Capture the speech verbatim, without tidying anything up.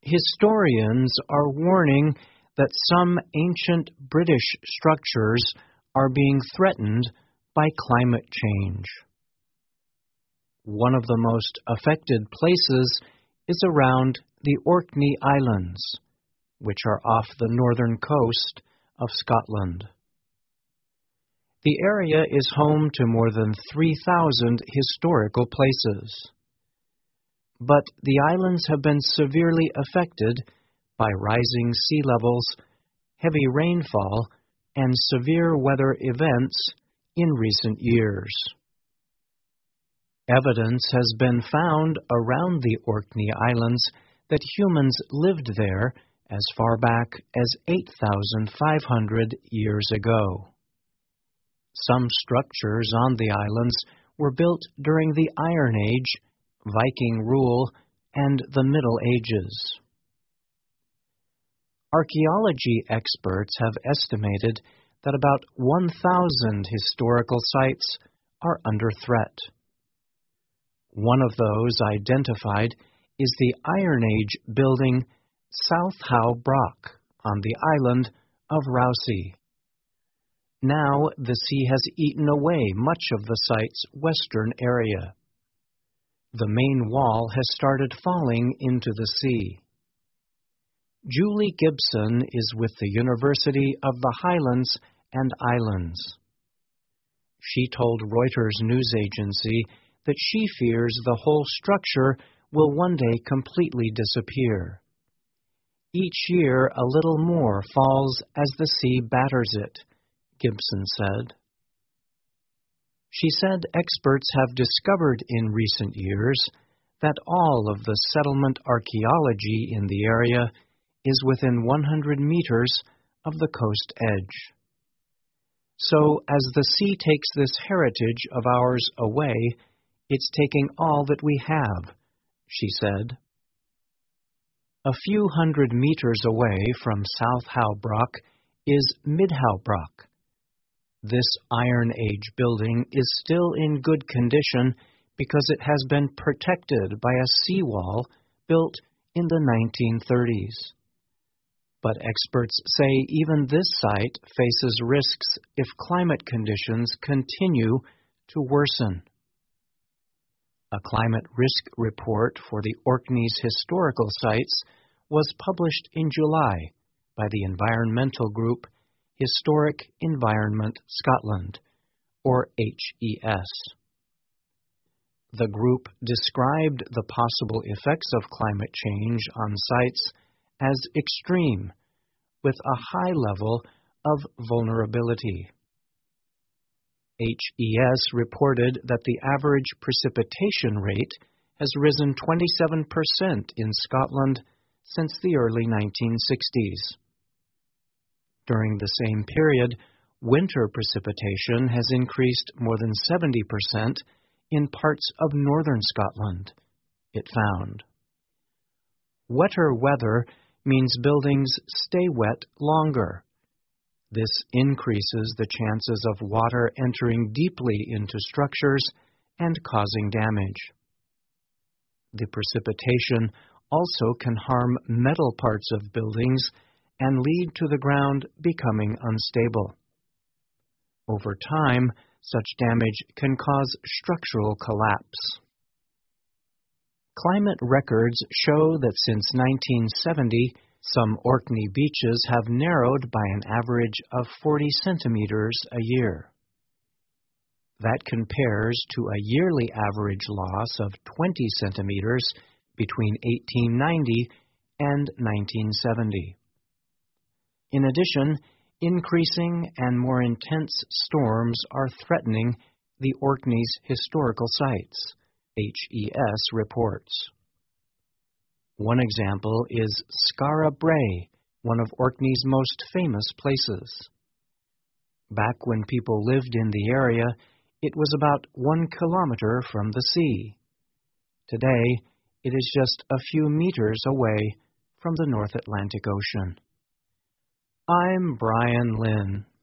Historians are warning that some ancient British structures are being threatened by climate change. One of the most affected places is around the Orkney Islands, which are off the northern coast of Scotland. The area is home to more than three thousand historical places. But the islands have been severely affected by rising sea levels, heavy rainfall, and severe weather events in recent years. Evidence has been found around the Orkney Islands that humans lived there as far back as eight thousand five hundred years ago. Some structures on the islands were built during the Iron Age, Viking rule, and the Middle Ages. Archaeology experts have estimated that about one thousand historical sites are under threat. One of those identified is the Iron Age building South Howe Broch on the island of Rousey. Now the sea has eaten away much of the site's western area. The main wall has started falling into the sea. Julie Gibson is with the University of the Highlands and Islands. She told Reuters news agency that she fears the whole structure will one day completely disappear. Each year a little more falls as the sea batters it, Gibson said. She said experts have discovered in recent years that all of the settlement archaeology in the area is within one hundred meters of the coast edge. So, as the sea takes this heritage of ours away, it's taking all that we have, she said. A few hundred meters away from South Howe Broch is Mid Howe Broch. This Iron Age building is still in good condition because it has been protected by a seawall built in the nineteen thirties. But experts say even this site faces risks if climate conditions continue to worsen. A climate risk report for the Orkney's historical sites was published in July by the environmental group Historic Environment Scotland, or H E S. The group described the possible effects of climate change on sites as extreme, with a high level of vulnerability. H E S reported that the average precipitation rate has risen twenty-seven percent in Scotland since the early nineteen sixties. During the same period, winter precipitation has increased more than seventy percent in parts of northern Scotland, it found. Wetter weather means buildings stay wet longer. This increases the chances of water entering deeply into structures and causing damage. The precipitation also can harm metal parts of buildings and lead to the ground becoming unstable. Over time, such damage can cause structural collapse. Climate records show that since nineteen seventy, some Orkney beaches have narrowed by an average of forty centimeters a year. That compares to a yearly average loss of twenty centimeters between eighteen ninety and nineteen seventy. In addition, increasing and more intense storms are threatening the Orkney's historical sites, H E S reports. One example is Skara Brae, one of Orkney's most famous places. Back when people lived in the area, it was about one kilometer from the sea. Today, it is just a few meters away from the North Atlantic Ocean. I'm Brian Lynn.